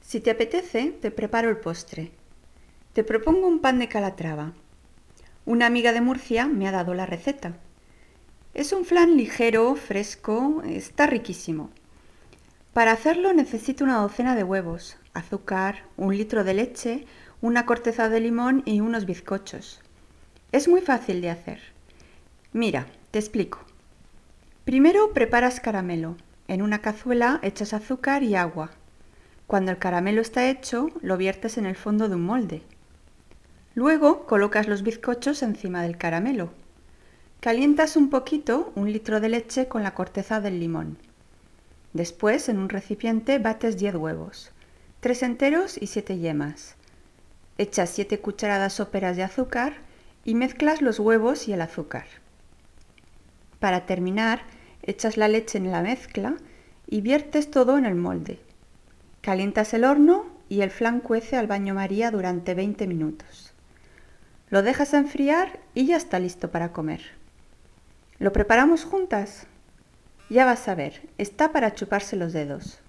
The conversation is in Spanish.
Si te apetece, te preparo el postre. Te propongo un pan de Calatrava. Una amiga de Murcia me ha dado la receta. Es un flan ligero, fresco, está riquísimo. Para hacerlo necesito una docena de huevos, azúcar, 1 litro de leche, una corteza de limón y unos bizcochos. Es muy fácil de hacer. Mira, te explico. Primero preparas caramelo. En una cazuela echas azúcar y agua. Cuando el caramelo está hecho, lo viertes en el fondo de un molde. Luego colocas los bizcochos encima del caramelo. Calientas un poquito 1 litro de leche con la corteza del limón. Después, en un recipiente, bates 10 huevos, 3 enteros y 7 yemas. Echas 7 cucharadas soperas de azúcar y mezclas los huevos y el azúcar. Para terminar, echas la leche en la mezcla y viertes todo en el molde. Calientas el horno y el flan cuece al baño María durante 20 minutos. Lo dejas enfriar y ya está listo para comer. ¿Lo preparamos juntas? Ya vas a ver, está para chuparse los dedos.